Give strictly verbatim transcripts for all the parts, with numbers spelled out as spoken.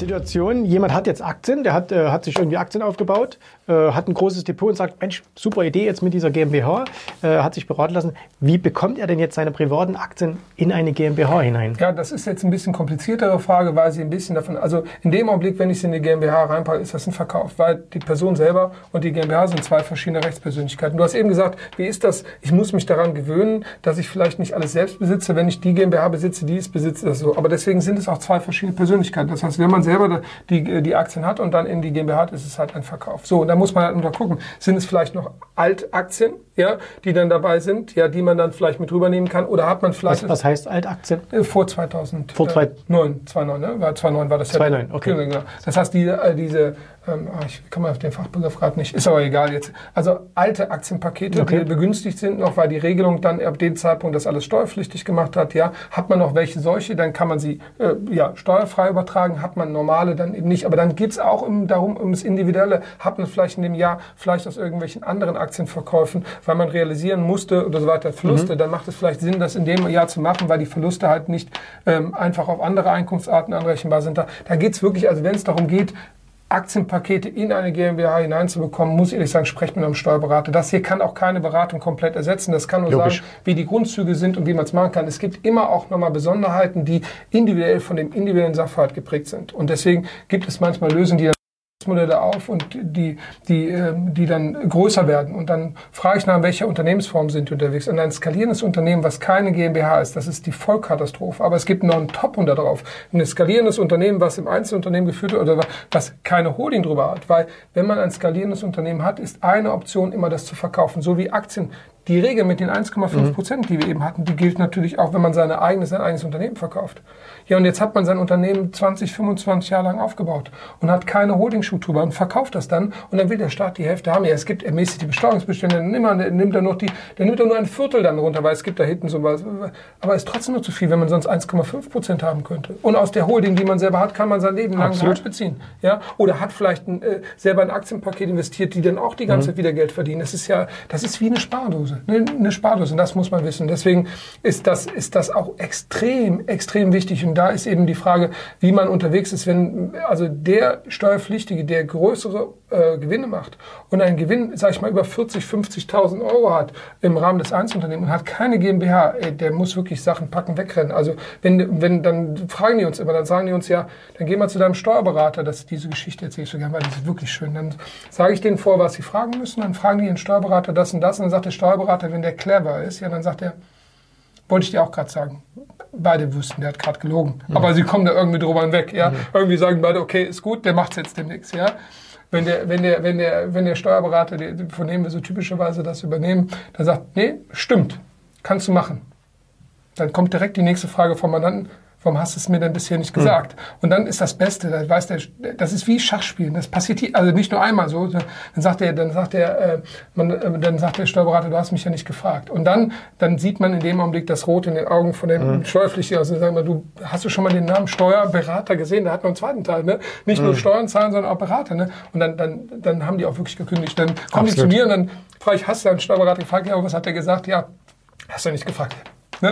Situation, jemand hat jetzt Aktien, der hat, äh, hat sich irgendwie Aktien aufgebaut, äh, hat ein großes Depot und sagt, Mensch, super Idee jetzt mit dieser GmbH, äh, hat sich beraten lassen. Wie bekommt er denn jetzt seine privaten Aktien in eine GmbH hinein? Ja, das ist jetzt ein bisschen kompliziertere Frage, weil sie ein bisschen davon, also in dem Augenblick, wenn ich sie in die GmbH reinpacke, ist das ein Verkauf, weil die Person selber und die GmbH sind zwei verschiedene Rechtspersönlichkeiten. Du hast eben gesagt, wie ist das? Ich muss mich daran gewöhnen, dass ich vielleicht nicht alles selbst besitze. Wenn ich die GmbH besitze, die ist besitze, das so. Aber deswegen sind es auch zwei verschiedene Persönlichkeiten. Das heißt, wenn man selber die, die Aktien hat und dann in die GmbH hat, ist es halt ein Verkauf. So, und da muss man halt unter gucken, sind es vielleicht noch Altaktien, ja, die dann dabei sind, ja, die man dann vielleicht mit rübernehmen kann, oder hat man vielleicht... Was, was heißt Altaktien? Vor zweitausend. Vor zweitausendneun, zweitausendneun, ne? War zweitausendneun war das ja. zweitausendneun, okay. Genau. Das heißt, diese, diese ähm, ich komme auf den Fachbegriff gerade nicht, ist aber egal jetzt. Also alte Aktienpakete, okay, die begünstigt sind noch, weil die Regelung dann ab dem Zeitpunkt das alles steuerpflichtig gemacht hat, ja, hat man noch welche solche, dann kann man sie äh, ja, steuerfrei übertragen, hat man normale dann eben nicht. Aber dann geht es auch um, darum, ums Individuelle, hat man vielleicht in dem Jahr vielleicht aus irgendwelchen anderen Aktienverkäufen, weil man realisieren musste oder so weiter Verluste, mhm, dann macht es vielleicht Sinn, das in dem Jahr zu machen, weil die Verluste halt nicht ähm, einfach auf andere Einkunftsarten anrechenbar sind. Da, da geht es wirklich, also wenn es darum geht, Aktienpakete in eine GmbH hineinzubekommen, muss ich ehrlich sagen, sprecht mit einem Steuerberater. Das hier kann auch keine Beratung komplett ersetzen. Das kann nur Logisch sagen, wie die Grundzüge sind und wie man es machen kann. Es gibt immer auch nochmal Besonderheiten, die individuell von dem individuellen Sachverhalt geprägt sind. Und deswegen gibt es manchmal Lösungen, die dann Modelle auf und die, die, die dann größer werden. Und dann frage ich nach, welcher Unternehmensform sind die unterwegs. Und ein skalierendes Unternehmen, was keine GmbH ist, das ist die Vollkatastrophe. Aber es gibt noch einen Top unter drauf. Ein skalierendes Unternehmen, was im Einzelunternehmen geführt wird oder was keine Holding drüber hat. Weil wenn man ein skalierendes Unternehmen hat, ist eine Option immer, das zu verkaufen. So wie Aktien. Die Regel mit den eins Komma fünf Prozent, die wir eben hatten, die gilt natürlich auch, wenn man seine eigene, sein eigenes Unternehmen verkauft. Ja, und jetzt hat man sein Unternehmen zwanzig, fünfundzwanzig Jahre lang aufgebaut und hat keine Holding-Schuh drüber und verkauft das dann und dann will der Staat die Hälfte haben. Ja, es gibt ermäßigt die Besteuerungsbestände, dann nimmt, man, nimmt er noch die, dann nimmt er nur ein Viertel dann runter, weil es gibt da hinten sowas. Aber es ist trotzdem nur zu viel, wenn man sonst eins Komma fünf Prozent haben könnte. Und aus der Holding, die man selber hat, kann man sein Leben lang Gehalt beziehen. Ja? Oder hat vielleicht ein, äh, selber ein Aktienpaket investiert, die dann auch die ganze mhm. Zeit wieder Geld verdienen. Das ist ja, das ist wie eine Spardose. Eine, eine Spardose, und das muss man wissen. Deswegen ist das, ist das auch extrem, extrem wichtig. Und da ist eben die Frage, wie man unterwegs ist, wenn also der Steuerpflichtige, der größere äh, Gewinne macht und einen Gewinn, sag ich mal, über vierzig, fünfzigtausend Euro hat im Rahmen des Einzelunternehmens und hat keine GmbH, ey, der muss wirklich Sachen packen, wegrennen. Also wenn, wenn, dann fragen die uns immer, dann sagen die uns, ja, dann geh mal zu deinem Steuerberater, dass diese Geschichte erzähle ich so gerne, weil die ist wirklich schön. Dann sage ich denen vor, was sie fragen müssen, dann fragen die ihren Steuerberater das und das und dann sagt der Steuerberater, wenn der clever ist, ja, dann sagt er, wollte ich dir auch gerade sagen. Beide wüssten, der hat gerade gelogen. Mhm. Aber sie kommen da irgendwie drüber hinweg. Ja? Mhm. Irgendwie sagen beide, okay, ist gut, der macht's jetzt demnächst. Ja? Wenn der, wenn der, wenn der, wenn der Steuerberater, von dem wir so typischerweise das übernehmen, dann sagt, nee, stimmt, kannst du machen. Dann kommt direkt die nächste Frage vom Mandanten. Warum hast du es mir denn bisher nicht gesagt? Mhm. Und dann ist das Beste, da weiß der, das ist wie Schachspielen. Das passiert hier, also nicht nur einmal so. Dann sagt der, dann sagt der, äh, man, äh, dann sagt der Steuerberater, du hast mich ja nicht gefragt. Und dann, dann sieht man in dem Augenblick das Rot in den Augen von dem mhm. Steuerpflichtigen. Also sagen wir, du hast du schon mal den Namen Steuerberater gesehen? Da hat man einen zweiten Teil, ne? Nicht mhm. nur Steuern zahlen, sondern auch Berater, ne? Und dann, dann, dann haben die auch wirklich gekündigt. Dann kommen Absolut. die zu mir und dann frage ich, hast du einen Steuerberater gefragt? Ja, was hat der gesagt? Ja, hast du nicht gefragt. Ne?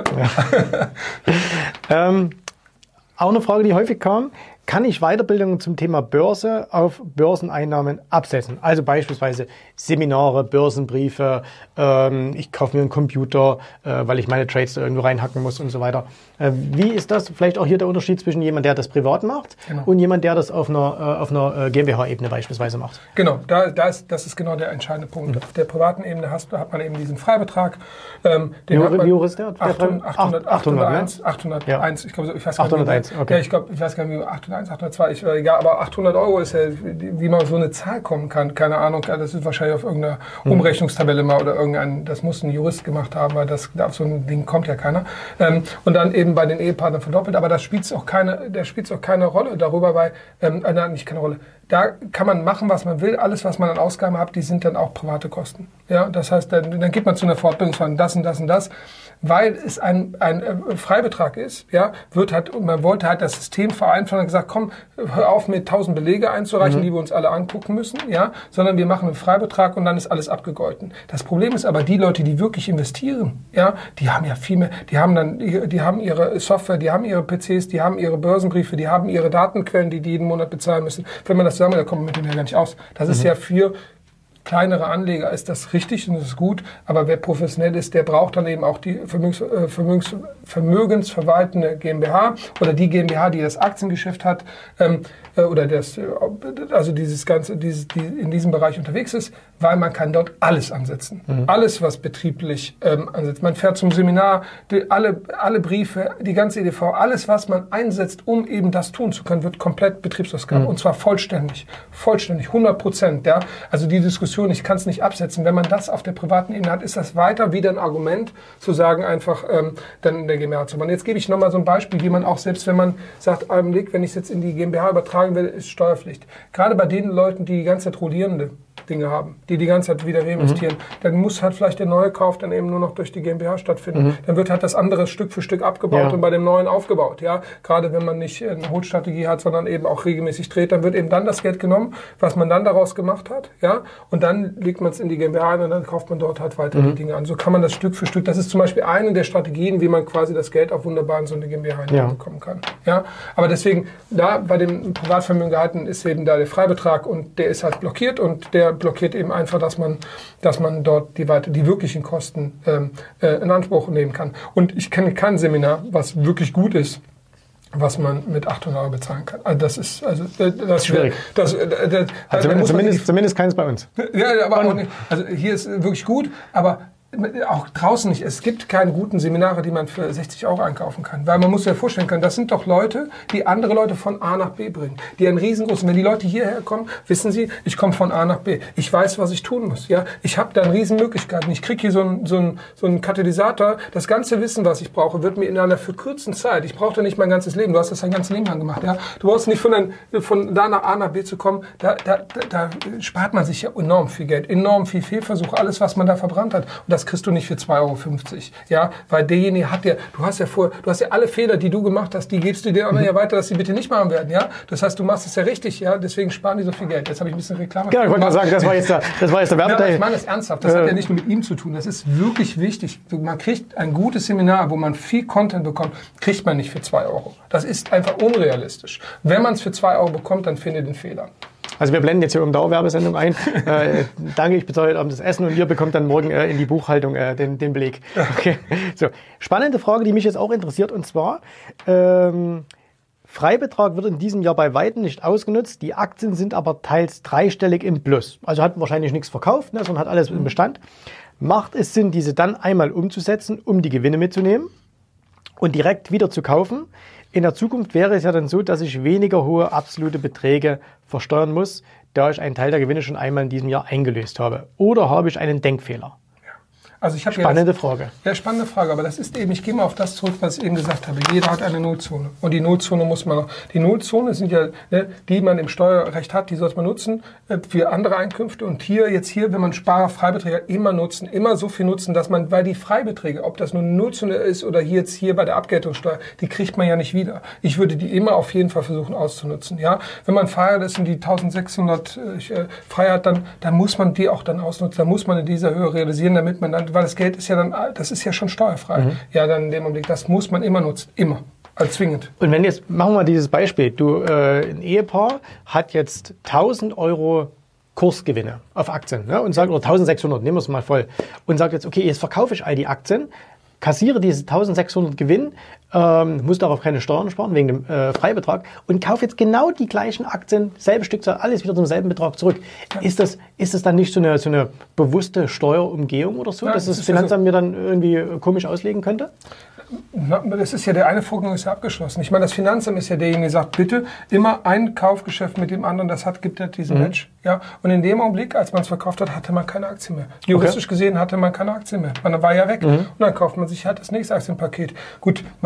Ja. ähm, auch eine Frage, die häufig kam. Kann ich Weiterbildungen zum Thema Börse auf Börseneinnahmen absetzen? Also beispielsweise Seminare, Börsenbriefe, ähm, ich kaufe mir einen Computer, äh, weil ich meine Trades da irgendwo reinhacken muss und so weiter. Äh, wie ist das vielleicht auch hier der Unterschied zwischen jemand, der das privat macht genau. und jemand, der das auf einer, äh, auf einer GmbH-Ebene beispielsweise macht? Genau, da, da ist, das ist genau der entscheidende Punkt. Mhm. Auf der privaten Ebene hast, hat man eben diesen Freibetrag. Ähm, den wie, hat man wie hoch ist der? achthundert, achthundert, achthundert, achthunderteins, ja. ich glaube, ich weiß achthunderteins, gar nicht, okay. Ja, ich glaube, ich weiß gar nicht, wie achthunderteins, achthundertzwei, ich, egal, aber achthundert Euro ist ja, wie man auf so eine Zahl kommen kann, keine Ahnung, das ist wahrscheinlich auf irgendeiner mhm. Umrechnungstabelle mal oder irgendein, das muss ein Jurist gemacht haben, weil das, auf so ein Ding kommt ja keiner. Ähm, und dann eben bei den Ehepartnern verdoppelt, aber da spielt auch keine, da spielt auch keine Rolle darüber, weil, ähm, nein, nicht keine Rolle. Da kann man machen, was man will. Alles, was man an Ausgaben hat, die sind dann auch private Kosten. Ja, das heißt, dann, dann geht man zu einer Fortbildung, das und das und das. Weil es ein, ein Freibetrag ist, ja, wird halt, und man wollte halt das System vereinfachen und gesagt, sagt, komm, hör auf mit tausend Belege einzureichen, mhm. die wir uns alle angucken müssen, ja, sondern wir machen einen Freibetrag und dann ist alles abgegolten. Das Problem ist aber, die Leute, die wirklich investieren, ja, die haben ja viel mehr, die haben dann, die haben ihre Software, die haben ihre P Cs, die haben ihre Börsenbriefe, die haben ihre Datenquellen, die die jeden Monat bezahlen müssen. Wenn man das zusammen, da kommt man mit denen ja gar nicht aus. Das mhm. ist ja für kleinere Anleger ist das richtig und das ist gut, aber wer professionell ist, der braucht dann eben auch die Vermögens, äh, Vermögens, vermögensverwaltende GmbH oder die GmbH, die das Aktiengeschäft hat ähm, äh, oder das, also dieses ganze, dieses, die in diesem Bereich unterwegs ist, weil man kann dort alles ansetzen. Mhm. Alles, was betrieblich ähm, ansetzt. Man fährt zum Seminar, die, alle, alle Briefe, die ganze E D V, alles, was man einsetzt, um eben das tun zu können, wird komplett Betriebsausgabe mhm. und zwar vollständig. Vollständig, hundert Prozent. Ja? Also die Diskussion, ich kann es nicht absetzen. Wenn man das auf der privaten Ebene hat, ist das weiter wieder ein Argument, zu sagen einfach, ähm, dann in der GmbH zu machen. Jetzt gebe ich nochmal so ein Beispiel, wie man auch selbst, wenn man sagt, Augenblick, wenn ich es jetzt in die GmbH übertragen will, ist Steuerpflicht. Gerade bei den Leuten, die die ganze Zeit rollierende Dinge haben, die die ganze Zeit wieder reinvestieren, mhm. dann muss halt vielleicht der neue Kauf dann eben nur noch durch die GmbH stattfinden. Mhm. Dann wird halt das andere Stück für Stück abgebaut ja. und bei dem neuen aufgebaut. Ja, gerade wenn man nicht eine Holstrategie hat, sondern eben auch regelmäßig dreht, dann wird eben dann das Geld genommen, was man dann daraus gemacht hat. Ja, und dann legt man es in die GmbH ein und dann kauft man dort halt weiter mhm. die Dinge an. So kann man das Stück für Stück. Das ist zum Beispiel eine der Strategien, wie man quasi das Geld auch wunderbar in so eine GmbH hineinbekommen ja. kann. Ja, aber deswegen da bei dem Privatvermögen gehalten ist eben da der Freibetrag und der ist halt blockiert und der blockiert eben einfach, dass man, dass man dort die, weiter, die wirklichen Kosten ähm, äh, in Anspruch nehmen kann. Und ich kenne kein Seminar, was wirklich gut ist, was man mit achthundert Euro bezahlen kann. Also das ist also das ist schwierig. Das, das, das, das, also zumindest, zumindest, zumindest keins bei uns. Ja, aber auch nicht. Also hier ist wirklich gut, aber auch draußen nicht. Es gibt keine guten Seminare, die man für sechzig Euro einkaufen kann. Weil man muss sich ja vorstellen können, das sind doch Leute, die andere Leute von A nach B bringen. Die einen riesengroßen, wenn die Leute hierher kommen, wissen sie, ich komme von A nach B. Ich weiß, was ich tun muss. Ja, ich habe da eine riesen Möglichkeiten. Ich kriege hier so einen so einen, so einen Katalysator. Das ganze Wissen, was ich brauche, wird mir in einer verkürzten Zeit. Ich brauche da nicht mein ganzes Leben. Du hast das dein ganzes Leben lang gemacht. Ja, du brauchst nicht von, ein, von da nach A nach B zu kommen. Da, da, da, da spart man sich ja enorm viel Geld, enorm viel Fehlversuch, alles, was man da verbrannt hat. Und das kriegst du nicht für zwei Euro fünfzig. Ja, weil derjenige hat ja, du hast ja vor, du hast ja alle Fehler, die du gemacht hast, die gibst du dir anderen ja weiter, dass sie bitte nicht machen werden. Ja, das heißt, du machst es ja richtig. Ja, deswegen sparen die so viel Geld. Jetzt habe ich ein bisschen Reklame. Genau, ich wollte mal sagen, das war jetzt der, das war jetzt der Werbeteil. Ja, ich meine das ernsthaft. Das äh. hat ja nicht nur mit ihm zu tun. Das ist wirklich wichtig. Man kriegt ein gutes Seminar, wo man viel Content bekommt, kriegt man nicht für zwei Euro. Das ist einfach unrealistisch. Wenn man es für zwei Euro bekommt, dann findet den Fehler. Also wir blenden jetzt hier um Dauerwerbesendung ein. äh, danke, ich bezahle heute Abend das Essen und ihr bekommt dann morgen äh, in die Buchhaltung äh, den, den Beleg. Okay. So, spannende Frage, die mich jetzt auch interessiert, und zwar ähm, Freibetrag wird in diesem Jahr bei weitem nicht ausgenutzt. Die Aktien sind aber teils dreistellig im Plus. Also hat wahrscheinlich nichts verkauft, ne, sondern hat alles im Bestand. Macht es Sinn, diese dann einmal umzusetzen, um die Gewinne mitzunehmen und direkt wieder zu kaufen? In der Zukunft wäre es ja dann so, dass ich weniger hohe absolute Beträge versteuern muss, da ich einen Teil der Gewinne schon einmal in diesem Jahr eingelöst habe. Oder habe ich einen Denkfehler? Also ich spannende ja das, Frage. Ja, spannende Frage. Aber das ist eben, ich gehe mal auf das zurück, was ich eben gesagt habe. Jeder hat eine Nullzone. Und die Nullzone muss man noch, die Nullzone sind ja, ne, die man im Steuerrecht hat, die sollte man nutzen äh, für andere Einkünfte. Und hier, jetzt hier, wenn man Sparerfreibeträge immer nutzen, immer so viel nutzen, dass man, weil die Freibeträge, ob das nun eine Nullzone ist oder hier jetzt hier bei der Abgeltungssteuer, die kriegt man ja nicht wieder. Ich würde die immer auf jeden Fall versuchen auszunutzen. Ja, wenn man Freiheit ist und die eintausendsechshundert äh, frei hat, dann, dann muss man die auch dann ausnutzen. Dann muss man in dieser Höhe realisieren, damit man dann, weil das Geld ist ja dann, das ist ja schon steuerfrei. Mhm. Ja, dann in dem Augenblick, das muss man immer nutzen, immer, als zwingend. Und wenn jetzt, machen wir mal dieses Beispiel, du, äh, ein Ehepaar hat jetzt tausend Euro Kursgewinne auf Aktien, ne, und sagt, oder eintausendsechshundert, nehmen wir es mal voll, und sagt jetzt, okay, jetzt verkaufe ich all die Aktien, kassiere diese eintausendsechshundert Gewinn, ähm, muss darauf keine Steuern sparen, wegen dem äh, Freibetrag, und kaufe jetzt genau die gleichen Aktien, selbe Stückzahl, alles wieder zum selben Betrag zurück. Ja. Ist das, ist das dann nicht so eine, so eine bewusste Steuerumgehung oder so, ja, dass das, das Finanzamt mir dann irgendwie komisch auslegen könnte? Na, das ist ja, der eine Vorgang ist ja abgeschlossen. Ich meine, das Finanzamt ist ja derjenige, der sagt, bitte immer ein Kaufgeschäft mit dem anderen, das hat, gibt ja diesen mhm. Match. Ja? Und in dem Augenblick, als man es verkauft hat, hatte man keine Aktie mehr. Juristisch okay. gesehen hatte man keine Aktie mehr. Man war ja weg. Mhm. Und dann kauft man sich halt das nächste Aktienpaket. Gut, man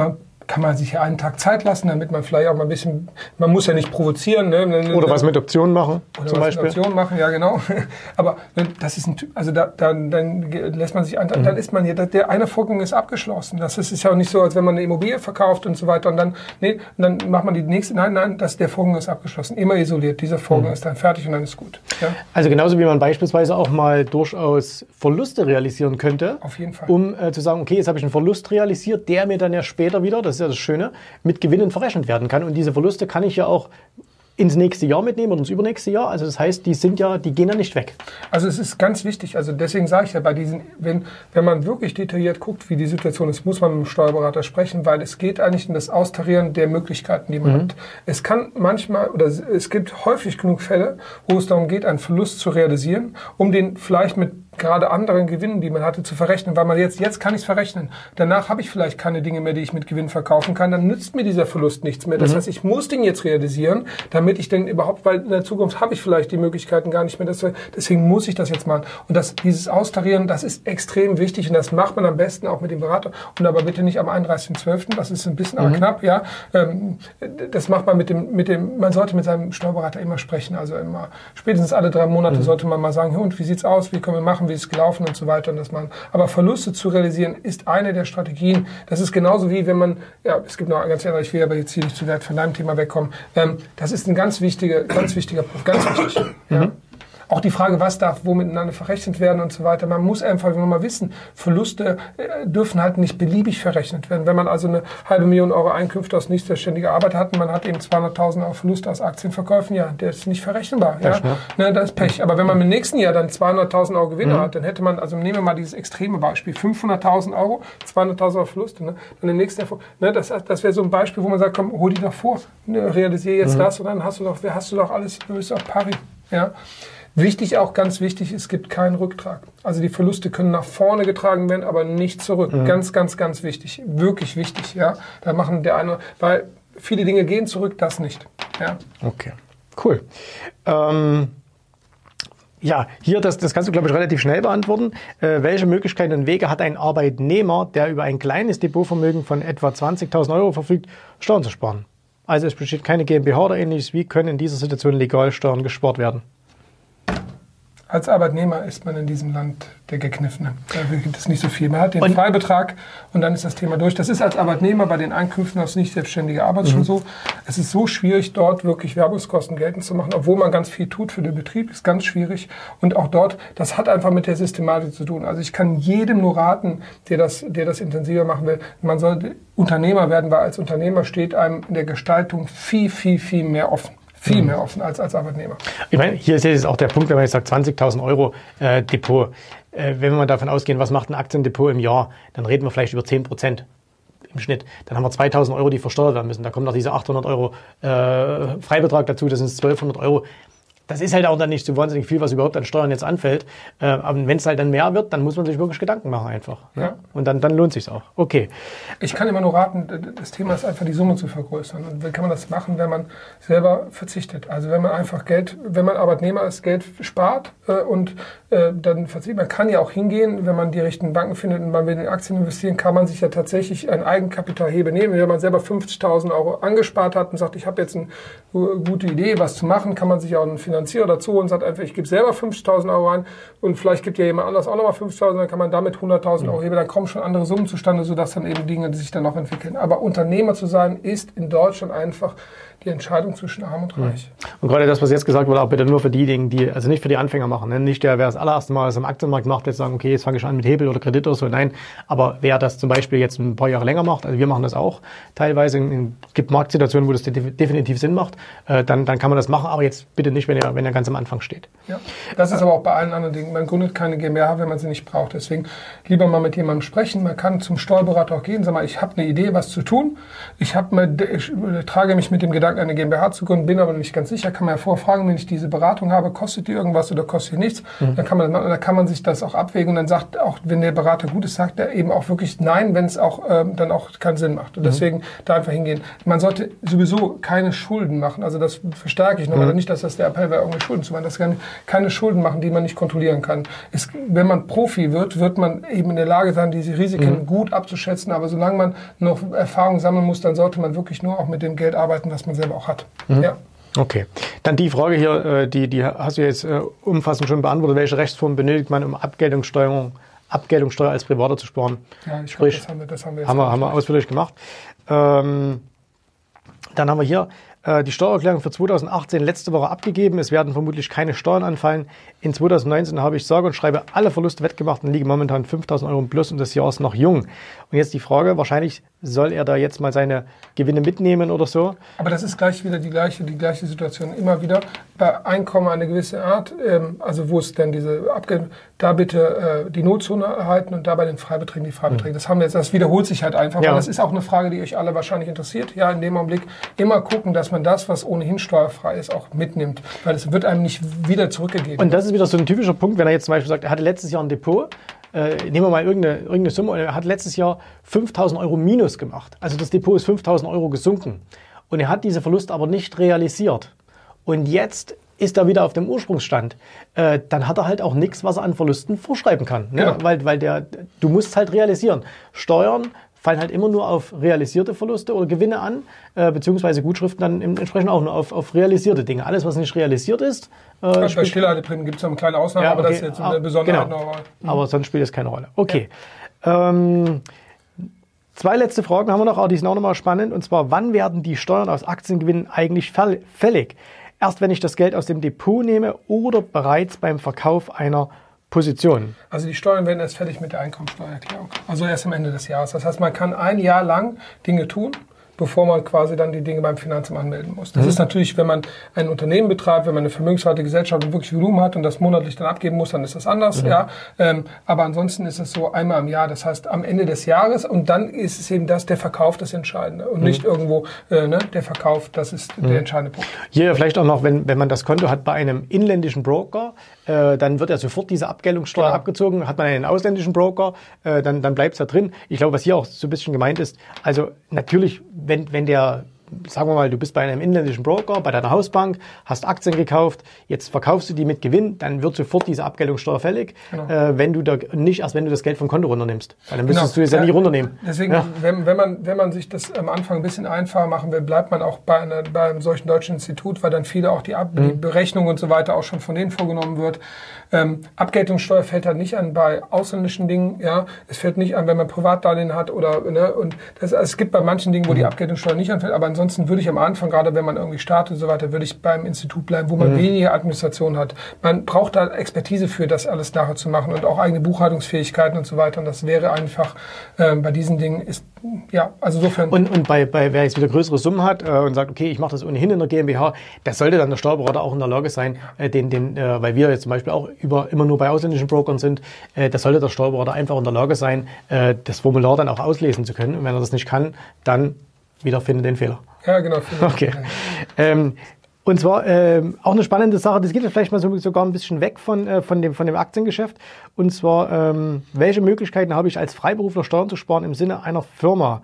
kann man sich ja einen Tag Zeit lassen, damit man vielleicht auch mal ein bisschen, man muss ja nicht provozieren. Ne? Oder was mit Optionen machen, oder zum was Beispiel. Mit Optionen machen, ja genau. Aber das ist ein, also da, dann, dann lässt man sich, an, dann ist man hier, der eine Vorgang ist abgeschlossen. Das ist, ist ja auch nicht so, als wenn man eine Immobilie verkauft und so weiter und dann, nee, dann macht man die nächste, nein, nein, das, der Vorgang ist abgeschlossen. Immer isoliert. Dieser Vorgang mhm. ist dann fertig und dann ist gut. Ja? Also genauso wie man beispielsweise auch mal durchaus Verluste realisieren könnte. Auf jeden Fall. Um äh, zu sagen, okay, jetzt habe ich einen Verlust realisiert, der mir dann ja später wieder, das ist ja das Schöne, mit Gewinnen verrechnet werden kann. Und diese Verluste kann ich ja auch ins nächste Jahr mitnehmen oder ins übernächste Jahr. Also das heißt, die sind ja, die gehen ja nicht weg. Also es ist ganz wichtig, also deswegen sage ich ja, bei diesen, wenn, wenn man wirklich detailliert guckt, wie die Situation ist, muss man mit dem Steuerberater sprechen, weil es geht eigentlich um das Austarieren der Möglichkeiten, die man mhm. hat. Es kann manchmal, oder es gibt häufig genug Fälle, wo es darum geht, einen Verlust zu realisieren, um den vielleicht mit gerade anderen Gewinnen, die man hatte, zu verrechnen, weil man jetzt, jetzt kann ich es verrechnen. Danach habe ich vielleicht keine Dinge mehr, die ich mit Gewinn verkaufen kann, dann nützt mir dieser Verlust nichts mehr. Das mhm. heißt, ich muss den jetzt realisieren, damit ich denn überhaupt, weil in der Zukunft habe ich vielleicht die Möglichkeiten gar nicht mehr, das, deswegen muss ich das jetzt machen. Und das, dieses Austarieren, das ist extrem wichtig und das macht man am besten auch mit dem Berater und aber bitte nicht am einunddreißigsten zwölften, das ist ein bisschen mhm. aber knapp, ja. Ähm, das macht man mit dem, mit dem, man sollte mit seinem Steuerberater immer sprechen, also immer, spätestens alle drei Monate mhm. sollte man mal sagen, und wie sieht's aus, wie können wir machen, wie ist es gelaufen und so weiter und das machen. Aber Verluste zu realisieren ist eine der Strategien. Das ist genauso wie wenn man, ja, es gibt noch ganz andere, ich will aber jetzt hier nicht zu weit von deinem Thema wegkommen. Ähm, das ist ein ganz wichtiger, ganz wichtiger Punkt, ganz wichtig. Mhm. Ja. Auch die Frage, was darf wo miteinander verrechnet werden und so weiter. Man muss einfach mal wissen, Verluste äh, dürfen halt nicht beliebig verrechnet werden. Wenn man also eine halbe Million Euro Einkünfte aus nicht selbstständiger Arbeit hat und man hat eben zweihunderttausend Euro Verluste aus Aktienverkäufen, ja, der ist nicht verrechenbar. Ja? Pech, ne? Ne, das ist Pech. Aber wenn man im nächsten Jahr dann zweihunderttausend Euro Gewinne mhm. hat, dann hätte man, also nehmen wir mal dieses extreme Beispiel, fünfhunderttausend Euro, zweihunderttausend Euro Verluste, ne? Und im nächsten Jahr, ne, das, das wäre so ein Beispiel, wo man sagt, komm, hol die doch vor, ne, realisiere jetzt mhm. das und dann hast du doch, hast du doch alles, du bist doch pari. Ja? Wichtig, auch ganz wichtig, es gibt keinen Rücktrag. Also die Verluste können nach vorne getragen werden, aber nicht zurück. Mhm. Ganz, ganz, ganz wichtig. Wirklich wichtig, ja. Da machen der eine, weil viele Dinge gehen zurück, das nicht. Ja. Okay, cool. Ähm, ja, hier, das, das kannst du, glaube ich, relativ schnell beantworten. Äh, welche Möglichkeiten und Wege hat ein Arbeitnehmer, der über ein kleines Depotvermögen von etwa zwanzigtausend Euro verfügt, Steuern zu sparen? Also es besteht keine GmbH oder ähnliches. Wie können in dieser Situation legal Steuern gespart werden? Als Arbeitnehmer ist man in diesem Land der Gekniffene. Da gibt es nicht so viel. Man hat den und Freibetrag und dann ist das Thema durch. Das ist als Arbeitnehmer bei den Einkünften aus nicht selbstständiger Arbeit mhm. schon so. Es ist so schwierig, dort wirklich Werbungskosten geltend zu machen, obwohl man ganz viel tut für den Betrieb. Ist ganz schwierig. Und auch dort, das hat einfach mit der Systematik zu tun. Also ich kann jedem nur raten, der das, der das intensiver machen will, man sollte Unternehmer werden, weil als Unternehmer steht einem in der Gestaltung viel, viel, viel mehr offen. Viel mehr offen als als Arbeitnehmer. Ich meine, hier ist jetzt auch der Punkt, wenn man jetzt sagt zwanzigtausend Euro äh, Depot. Äh, wenn wir davon ausgehen, was macht ein Aktiendepot im Jahr, dann reden wir vielleicht über zehn Prozent im Schnitt. Dann haben wir zweitausend Euro, die versteuert werden müssen. Da kommt noch diese achthundert Euro äh, Freibetrag dazu, das sind zwölfhundert Euro. Das ist halt auch dann nicht so wahnsinnig viel, was überhaupt an Steuern jetzt anfällt. Äh, aber wenn es halt dann mehr wird, dann muss man sich wirklich Gedanken machen einfach. Ja. Ja? Und dann, dann lohnt es sich auch. Okay. Ich kann immer nur raten, das Thema ist einfach die Summe zu vergrößern. Und wie kann man das machen, wenn man selber verzichtet? Also wenn man einfach Geld, wenn man Arbeitnehmer ist, Geld spart äh, und äh, dann verzichtet. Man kann ja auch hingehen, wenn man die richtigen Banken findet und man will in Aktien investieren, kann man sich ja tatsächlich ein Eigenkapitalhebel nehmen. Wenn man selber fünfzigtausend Euro angespart hat und sagt, ich habe jetzt eine gute Idee, was zu machen, kann man sich auch einen Finanzierer dazu und sagt einfach, ich gebe selber fünfzigtausend Euro rein und vielleicht gibt ja jemand anders auch nochmal fünfzigtausend, dann kann man damit hunderttausend Euro heben, dann kommen schon andere Summen zustande, sodass dann eben Dinge, die sich dann noch entwickeln. Aber Unternehmer zu sein, ist in Deutschland einfach die Entscheidung zwischen Arm und Reich. Und gerade das, was jetzt gesagt wurde, auch bitte nur für diejenigen, die, also nicht für die Anfänger machen, ne? Nicht der, wer das allererste Mal das am Aktienmarkt macht, jetzt sagen, okay, jetzt fange ich an mit Hebel oder Kredit oder so, nein, aber wer das zum Beispiel jetzt ein paar Jahre länger macht, also wir machen das auch teilweise, es gibt Marktsituationen, wo das definitiv Sinn macht, äh, dann, dann kann man das machen, aber jetzt bitte nicht, wenn ihr, wenn ihr ganz am Anfang steht. Ja, das ist aber auch bei allen anderen Dingen, man gründet keine GmbH, wenn man sie nicht braucht, deswegen lieber mal mit jemandem sprechen, man kann zum Steuerberater auch gehen, sag mal, ich habe eine Idee, was zu tun, ich, hab mir, ich trage mich mit dem Gedanken, eine GmbH zu gründen, bin aber nicht ganz sicher, kann man ja vorfragen, wenn ich diese Beratung habe, kostet die irgendwas oder kostet die nichts, mhm. dann kann man, dann kann man sich das auch abwägen und dann sagt auch, wenn der Berater gut ist, sagt er eben auch wirklich nein, wenn es auch ähm, dann auch keinen Sinn macht. Und deswegen mhm. da einfach hingehen. Man sollte sowieso keine Schulden machen, also das verstärke ich nochmal, mhm. nicht, dass das der Appell wäre, irgendwie Schulden zu machen. Das kann keine Schulden machen, die man nicht kontrollieren kann. Es, wenn man Profi wird, wird man eben in der Lage sein, diese Risiken mhm. gut abzuschätzen. Aber solange man noch Erfahrung sammeln muss, dann sollte man wirklich nur auch mit dem Geld arbeiten, was man selber auch hat. Mhm. Ja. Okay. Dann die Frage hier, die, die hast du jetzt umfassend schon beantwortet. Welche Rechtsform benötigt man, um Abgeltungssteuer, Abgeltungssteuer als Privater zu sparen? Ja, ich glaube, das haben wir, das haben wir jetzt haben wir, haben wir ausführlich gemacht. Ähm, dann haben wir hier äh, die Steuererklärung für zweitausendachtzehn letzte Woche abgegeben. Es werden vermutlich keine Steuern anfallen. In zweitausendneunzehn habe ich sage und schreibe alle Verluste wettgemacht und liege momentan fünftausend Euro im Plus und das Jahr ist noch jung. Und jetzt die Frage, wahrscheinlich soll er da jetzt mal seine Gewinne mitnehmen oder so. Aber das ist gleich wieder die gleiche, die gleiche Situation. Immer wieder bei Einkommen eine gewisse Art, ähm, also wo es denn diese Abgeltung, da bitte äh, die Notzone erhalten und da bei den Freibeträgen die Freibeträge. Mhm. Das haben wir jetzt, das wiederholt sich halt einfach, ja. Weil das ist auch eine Frage, die euch alle wahrscheinlich interessiert. Ja, in dem Augenblick immer gucken, dass man das, was ohnehin steuerfrei ist, auch mitnimmt, weil es wird einem nicht wieder zurückgegeben. Und das ist wieder so ein typischer Punkt, wenn er jetzt zum Beispiel sagt, er hatte letztes Jahr ein Depot, Äh, nehmen wir mal irgendeine, irgendeine Summe, er hat letztes Jahr fünftausend Euro Minus gemacht. Also das Depot ist fünftausend Euro gesunken. Und er hat diese Verluste aber nicht realisiert. Und jetzt ist er wieder auf dem Ursprungsstand. Äh, dann hat er halt auch nichts, was er an Verlusten vorschreiben kann. Ne? Genau. Weil, weil der, du musst halt realisieren. Steuern fallen halt immer nur auf realisierte Verluste oder Gewinne an, äh, beziehungsweise Gutschriften dann entsprechend auch nur auf, auf realisierte Dinge. Alles, was nicht realisiert ist. Äh, bei Stillhalteprämien gibt es eine kleine Ausnahme, ja, okay. Aber das ist jetzt eine Besonderheit. Genau. Mhm. Aber sonst spielt es keine Rolle. Okay. Ja. Ähm, zwei letzte Fragen haben wir noch, aber die sind auch nochmal spannend. Und zwar, wann werden die Steuern aus Aktiengewinnen eigentlich fällig? Erst wenn ich das Geld aus dem Depot nehme oder bereits beim Verkauf einer Position. Also die Steuern werden erst fällig mit der Einkommensteuererklärung. Also erst am Ende des Jahres. Das heißt, man kann ein Jahr lang Dinge tun, bevor man quasi dann die Dinge beim Finanzamt anmelden muss. Das mhm. ist natürlich, wenn man ein Unternehmen betreibt, wenn man eine vermögenswerte Gesellschaft und wirklich Volumen hat und das monatlich dann abgeben muss, dann ist das anders. Mhm. Ja. Ähm, aber ansonsten ist es so einmal im Jahr, das heißt am Ende des Jahres und dann ist es eben das, der Verkauf das Entscheidende und mhm. nicht irgendwo äh, ne, der Verkauf, das ist mhm. der entscheidende Punkt. Hier vielleicht auch noch, wenn, wenn man das Konto hat bei einem inländischen Broker, äh, dann wird ja sofort diese Abgeltungssteuer genau. abgezogen. Hat man einen ausländischen Broker, äh, dann, dann bleibt es da drin. Ich glaube, was hier auch so ein bisschen gemeint ist, also natürlich, wenn, wenn der, sagen wir mal, du bist bei einem inländischen Broker, bei deiner Hausbank, hast Aktien gekauft, jetzt verkaufst du die mit Gewinn, dann wird sofort diese Abgeltungssteuer fällig, genau. äh, wenn du da nicht erst, wenn du das Geld vom Konto runternimmst. Weil dann müsstest genau. du es ja, ja nie runternehmen. Deswegen, ja. wenn, wenn, man, wenn man sich das am Anfang ein bisschen einfacher machen will, bleibt man auch bei, einer, bei einem solchen deutschen Institut, weil dann viele auch die, Ab mhm. die Berechnung und so weiter auch schon von denen vorgenommen wird. Ähm, Abgeltungssteuer fällt halt nicht an bei ausländischen Dingen, ja. Es fällt nicht an, wenn man Privatdarlehen hat oder, ne, und das, also es gibt bei manchen Dingen, wo mhm. die Abgeltungssteuer nicht anfällt, aber ansonsten würde ich am Anfang, gerade wenn man irgendwie startet und so weiter, würde ich beim Institut bleiben, wo man mhm. weniger Administration hat. Man braucht da Expertise für, das alles nachher zu machen und auch eigene Buchhaltungsfähigkeiten und so weiter. Und das wäre einfach äh, bei diesen Dingen ist, ja, also insofern. Und, und bei, bei, wer jetzt wieder größere Summen hat äh, und sagt, okay, ich mache das ohnehin in der GmbH, das sollte dann der Steuerberater auch in der Lage sein, äh, den, den, äh, weil wir jetzt zum Beispiel auch über, immer nur bei ausländischen Brokern sind, äh, das sollte der Steuerberater einfach in der Lage sein, äh, das Formular dann auch auslesen zu können. Und wenn er das nicht kann, dann wieder finde den Fehler. Ja, genau. Okay. Ähm, und zwar ähm, auch eine spannende Sache, das geht vielleicht mal so, sogar ein bisschen weg von, äh, von, dem, von dem Aktiengeschäft. Und zwar, ähm, welche Möglichkeiten habe ich als Freiberufler Steuern zu sparen im Sinne einer Firma?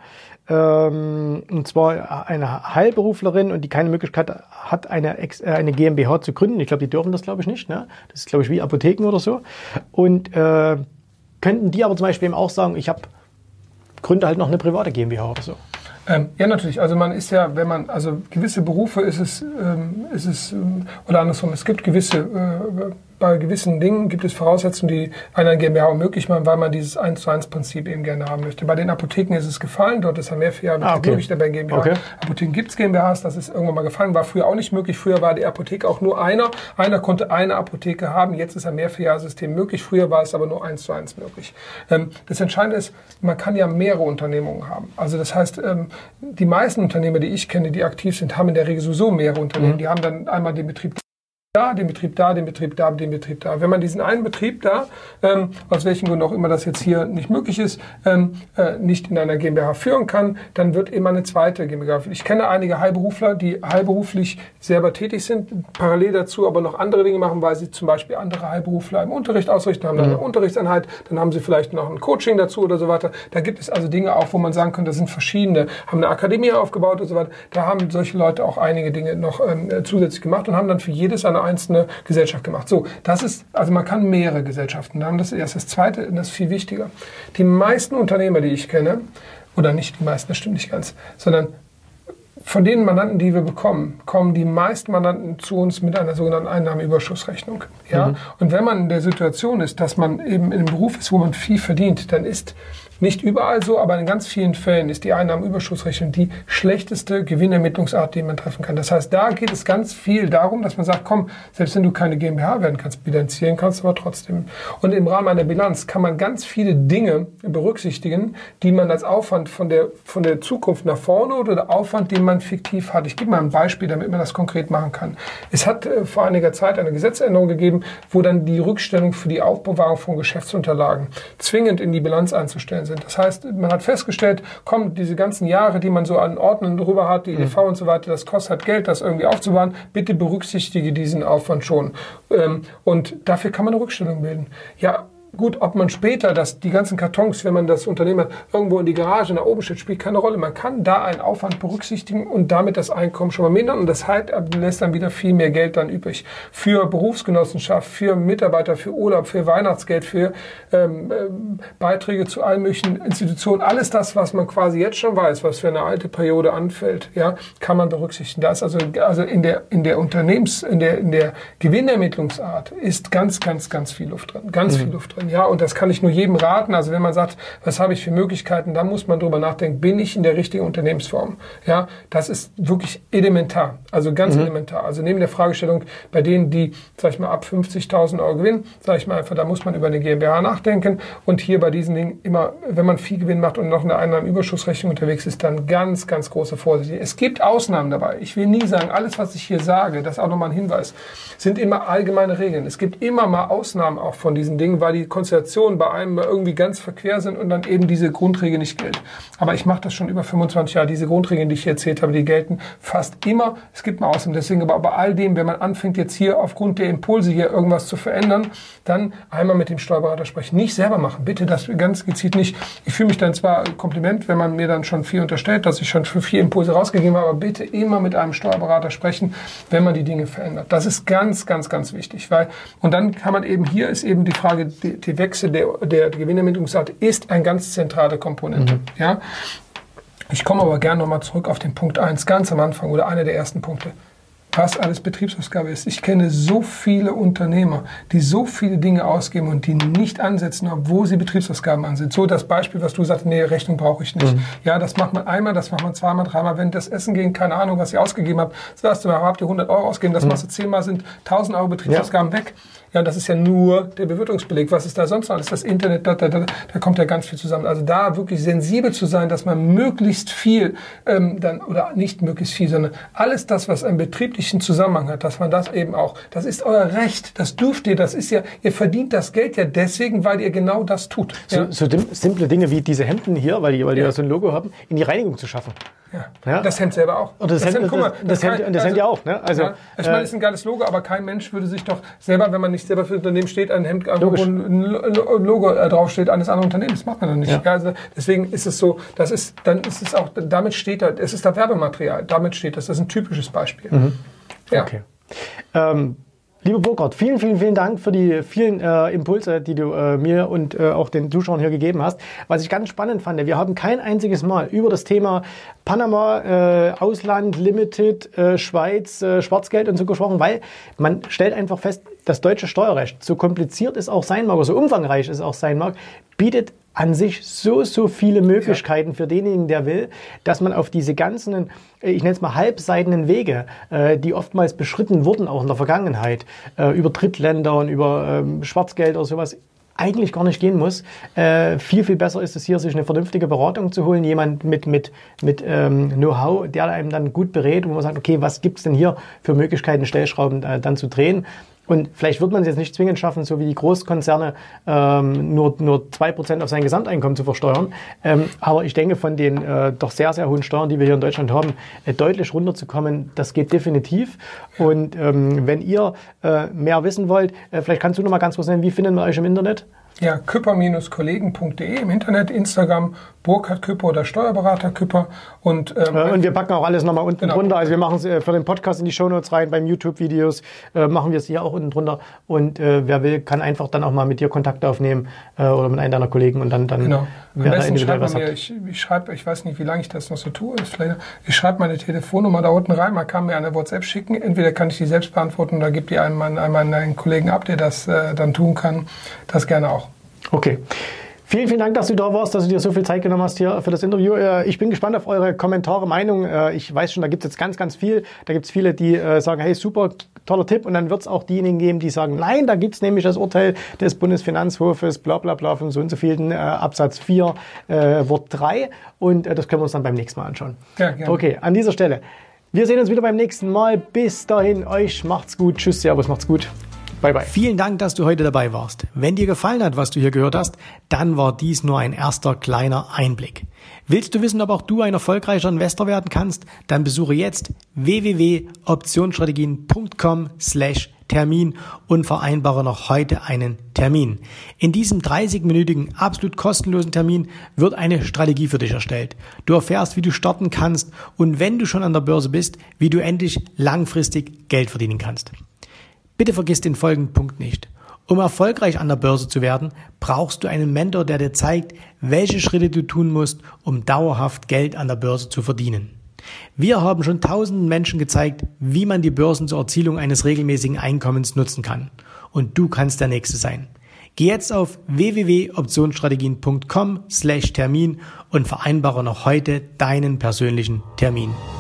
Ähm, und zwar eine Heilberuflerin und die keine Möglichkeit hat, eine, Ex äh, eine GmbH zu gründen. Ich glaube, die dürfen das, glaube ich, nicht. Ne? Das ist, glaube ich, wie Apotheken oder so. Und äh, könnten die aber zum Beispiel eben auch sagen, ich habe gründe halt noch eine private GmbH oder so. Ähm, ja, natürlich. Also man ist ja, wenn man, also gewisse Berufe ist es, ähm, ist es, ähm, oder andersrum, es gibt gewisse, äh, bei gewissen Dingen gibt es Voraussetzungen, die einer GmbH möglich machen, weil man dieses eins zu eins Prinzip eben gerne haben möchte. Bei den Apotheken ist es gefallen, dort ist ja mehr für Jahre ah, okay. möglich, bei GmbH. Okay. Apotheken gibt es GmbHs, das ist irgendwann mal gefallen, war früher auch nicht möglich. Früher war die Apotheke auch nur einer. Einer konnte eine Apotheke haben, jetzt ist ein Mehrvierjahressystem möglich. Früher war es aber nur eins zu eins möglich. Ähm, das Entscheidende ist, man kann ja mehrere Unternehmungen haben. Also das heißt, ähm, die meisten Unternehmer, die ich kenne, die aktiv sind, haben in der Regel sowieso mehrere Unternehmen. Mhm. Die haben dann einmal den Betrieb da, den Betrieb da, den Betrieb da, den Betrieb da. Wenn man diesen einen Betrieb da, ähm, aus welchen Gründen auch immer das jetzt hier nicht möglich ist, ähm, äh, nicht in einer GmbH führen kann, dann wird immer eine zweite GmbH. Ich kenne einige Heilberufler, die heilberuflich selber tätig sind, parallel dazu aber noch andere Dinge machen, weil sie zum Beispiel andere Heilberufler im Unterricht ausrichten, haben dann eine mhm. Unterrichtseinheit, dann haben sie vielleicht noch ein Coaching dazu oder so weiter. Da gibt es also Dinge auch, wo man sagen könnte, das sind verschiedene, haben eine Akademie aufgebaut und so weiter. Da haben solche Leute auch einige Dinge noch ähm, zusätzlich gemacht und haben dann für jedes eine einzelne Gesellschaft gemacht. So, das ist, also man kann mehrere Gesellschaften haben. Das ist erst das Zweite, und das ist viel wichtiger. Die meisten Unternehmer, die ich kenne, oder nicht die meisten, das stimmt nicht ganz, sondern von den Mandanten, die wir bekommen, kommen die meisten Mandanten zu uns mit einer sogenannten Einnahmenüberschussrechnung. Ja? Mhm. Und wenn man in der Situation ist, dass man eben in einem Beruf ist, wo man viel verdient, dann ist nicht überall so, aber in ganz vielen Fällen ist die Einnahmenüberschussrechnung die schlechteste Gewinnermittlungsart, die man treffen kann. Das heißt, da geht es ganz viel darum, dass man sagt, komm, selbst wenn du keine GmbH werden kannst, bilanzieren kannst du aber trotzdem. Und im Rahmen einer Bilanz kann man ganz viele Dinge berücksichtigen, die man als Aufwand von der, von der Zukunft nach vorne oder der Aufwand, den man fiktiv hat. Ich gebe mal ein Beispiel, damit man das konkret machen kann. Es hat äh, vor einiger Zeit eine Gesetzesänderung gegeben, wo dann die Rückstellung für die Aufbewahrung von Geschäftsunterlagen zwingend in die Bilanz einzustellen sind. Das heißt, man hat festgestellt, komm, diese ganzen Jahre, die man so an Ordnern drüber hat, die E D V mhm. und so weiter, das kostet halt Geld, das irgendwie aufzubewahren. Bitte berücksichtige diesen Aufwand schon. Und dafür kann man eine Rückstellung bilden. Ja, gut, ob man später das, die ganzen Kartons, wenn man das Unternehmen hat, irgendwo in die Garage nach oben stellt, spielt keine Rolle. Man kann da einen Aufwand berücksichtigen und damit das Einkommen schon mal mindern. Und das heißt, lässt dann wieder viel mehr Geld dann übrig. Für Berufsgenossenschaft, für Mitarbeiter, für Urlaub, für Weihnachtsgeld, für ähm, ähm, Beiträge zu allen möglichen Institutionen. Alles das, was man quasi jetzt schon weiß, was für eine alte Periode anfällt, ja, kann man berücksichtigen. Da ist also, also in der, in der Unternehmens-, in der, in der Gewinnermittlungsart ist ganz, ganz, ganz viel Luft drin. Ganz mhm. viel Luft drin. Ja, und das kann ich nur jedem raten. Also wenn man sagt, was habe ich für Möglichkeiten, dann muss man drüber nachdenken, bin ich in der richtigen Unternehmensform? Ja, das ist wirklich elementar, also ganz mhm. elementar. Also neben der Fragestellung bei denen, die, sag ich mal, ab fünfzigtausend Euro Gewinn, sage ich mal einfach, da muss man über eine GmbH nachdenken. Und hier bei diesen Dingen immer, wenn man viel Gewinn macht und noch eine Einnahmenüberschussrechnung unterwegs ist, dann ganz, ganz große Vorsicht. Es gibt Ausnahmen dabei. Ich will nie sagen, alles, was ich hier sage, das ist auch nochmal ein Hinweis, sind immer allgemeine Regeln. Es gibt immer mal Ausnahmen auch von diesen Dingen, weil die Konstellationen bei einem irgendwie ganz verquer sind und dann eben diese Grundregel nicht gilt. Aber ich mache das schon über fünfundzwanzig Jahre. Diese Grundregeln, die ich hier erzählt habe, die gelten fast immer. Es gibt mal Ausnahmen. Deswegen aber bei all dem, wenn man anfängt jetzt hier aufgrund der Impulse hier irgendwas zu verändern, dann einmal mit dem Steuerberater sprechen. Nicht selber machen. Bitte das ganz gezielt nicht. Ich fühle mich dann zwar Kompliment, wenn man mir dann schon viel unterstellt, dass ich schon für vier Impulse rausgegeben habe, aber bitte immer mit einem Steuerberater sprechen, wenn man die Dinge verändert. Das ist ganz, ganz, ganz wichtig. Weil, und dann kann man eben, hier ist eben die Frage, die, die Wechsel der, der Gewinnermittlungsart ist eine ganz zentrale Komponente. Mhm. Ja? Ich komme aber gerne nochmal zurück auf den Punkt eins, ganz am Anfang oder einer der ersten Punkte. Was alles Betriebsausgabe ist. Ich kenne so viele Unternehmer, die so viele Dinge ausgeben und die nicht ansetzen, obwohl sie Betriebsausgaben ansehen. So das Beispiel, was du sagst, nee, Rechnung brauche ich nicht. Mhm. Ja, das macht man einmal, das macht man zweimal, dreimal. Wenn das Essen gehen, keine Ahnung, was ihr ausgegeben habt, sagst du, habt ihr hundert Euro ausgegeben, das mhm. machst du zehnmal, sind tausend Euro Betriebsausgaben ja. weg. Ja, das ist ja nur der Bewirtungsbeleg. Was ist da sonst noch alles? Das Internet, da, da, da, da kommt ja ganz viel zusammen. Also da wirklich sensibel zu sein, dass man möglichst viel, ähm, dann oder nicht möglichst viel, sondern alles das, was einen betrieblichen Zusammenhang hat, dass man das eben auch, das ist euer Recht, das dürft ihr, das ist ja, ihr verdient das Geld ja deswegen, weil ihr genau das tut. Ja? So, so simple Dinge wie diese Hemden hier, weil die, weil die ja so ein Logo haben, in die Reinigung zu schaffen. Ja. Ja. Das Hemd selber auch. Und das, das Hemd, Hemd, guck mal, das, das, Hemd, das Hemd also, ja auch. Ne? Also, ja. Ich meine, es ist ein geiles Logo, aber kein Mensch würde sich doch selber, wenn man nicht selber für das Unternehmen steht, ein Hemd, wo ein Logo äh, draufsteht eines anderen Unternehmens. Das macht man dann nicht. Ja. Ja, also deswegen ist es so, das ist, dann ist es auch, damit steht da, es ist da Werbematerial, damit steht das. Das ist ein typisches Beispiel. Mhm. Ja. Okay. Ähm, Lieber Burkhard, vielen, vielen, vielen Dank für die vielen äh, Impulse, die du äh, mir und äh, auch den Zuschauern hier gegeben hast. Was ich ganz spannend fand, wir haben kein einziges Mal über das Thema Panama, äh, Ausland, Limited, äh, Schweiz, äh, Schwarzgeld und so gesprochen, weil man stellt einfach fest, das deutsche Steuerrecht, so kompliziert es auch sein mag, oder so umfangreich es auch sein mag, bietet an sich so, so viele Möglichkeiten für denjenigen, der will, dass man auf diese ganzen, ich nenne es mal halbseitenen Wege, die oftmals beschritten wurden, auch in der Vergangenheit, über Drittländer und über Schwarzgeld oder sowas, eigentlich gar nicht gehen muss. Äh, viel, viel besser ist es hier, sich eine vernünftige Beratung zu holen, jemand mit, mit, mit ähm, Know-how, der einem dann gut berät, wo man sagt, okay, was gibt's denn hier für Möglichkeiten, Stellschrauben äh, dann zu drehen? Und vielleicht wird man es jetzt nicht zwingend schaffen, so wie die Großkonzerne ähm, nur nur zwei Prozent auf sein Gesamteinkommen zu versteuern. Ähm, aber ich denke, von den äh, doch sehr, sehr hohen Steuern, die wir hier in Deutschland haben, äh, deutlich runterzukommen, das geht definitiv. Und ähm, wenn ihr äh, mehr wissen wollt, äh, vielleicht kannst du noch mal ganz kurz nennen, wie finden wir euch im Internet? Ja, küpper-kollegen punkt de im Internet, Instagram, Burkhard Küpper oder Steuerberater Küpper. Und, ähm, und wir packen auch alles nochmal unten genau. drunter. Also wir machen es äh, für den Podcast in die Shownotes rein, beim YouTube-Videos äh, machen wir es hier auch unten drunter. Und äh, wer will, kann einfach dann auch mal mit dir Kontakt aufnehmen äh, oder mit einem deiner Kollegen und dann, dann genau. Am besten schreibt man mir, hat. ich, ich schreibe, ich weiß nicht, wie lange ich das noch so tue, ist vielleicht, ich schreibe meine Telefonnummer da unten rein, man kann mir eine WhatsApp schicken, entweder kann ich die selbst beantworten oder gibt die einem, einmal einen Kollegen ab, der das äh, dann tun kann, das gerne auch. Okay. Vielen, vielen Dank, dass du da warst, dass du dir so viel Zeit genommen hast hier für das Interview. Ich bin gespannt auf eure Kommentare, Meinungen. Ich weiß schon, da gibt es jetzt ganz, ganz viel. Da gibt es viele, die sagen, hey, super, toller Tipp. Und dann wird es auch diejenigen geben, die sagen, nein, da gibt es nämlich das Urteil des Bundesfinanzhofes, bla bla bla, von so und so vielen, äh, Absatz vier, äh, Wort drei. Und äh, das können wir uns dann beim nächsten Mal anschauen. Ja, gerne. Okay, an dieser Stelle. Wir sehen uns wieder beim nächsten Mal. Bis dahin, euch macht's gut. Tschüss, servus, macht's gut. Bye, bye. Vielen Dank, dass du heute dabei warst. Wenn dir gefallen hat, was du hier gehört hast, dann war dies nur ein erster kleiner Einblick. Willst du wissen, ob auch du ein erfolgreicher Investor werden kannst? Dann besuche jetzt w w w punkt optionsstrategien punkt com slash Termin und vereinbare noch heute einen Termin. In diesem dreißigminütigen, absolut kostenlosen Termin wird eine Strategie für dich erstellt. Du erfährst, wie du starten kannst und wenn du schon an der Börse bist, wie du endlich langfristig Geld verdienen kannst. Bitte vergiss den folgenden Punkt nicht. Um erfolgreich an der Börse zu werden, brauchst du einen Mentor, der dir zeigt, welche Schritte du tun musst, um dauerhaft Geld an der Börse zu verdienen. Wir haben schon tausenden Menschen gezeigt, wie man die Börsen zur Erzielung eines regelmäßigen Einkommens nutzen kann. Und du kannst der Nächste sein. Geh jetzt auf w w w punkt optionsstrategien punkt com slash Termin und vereinbare noch heute deinen persönlichen Termin.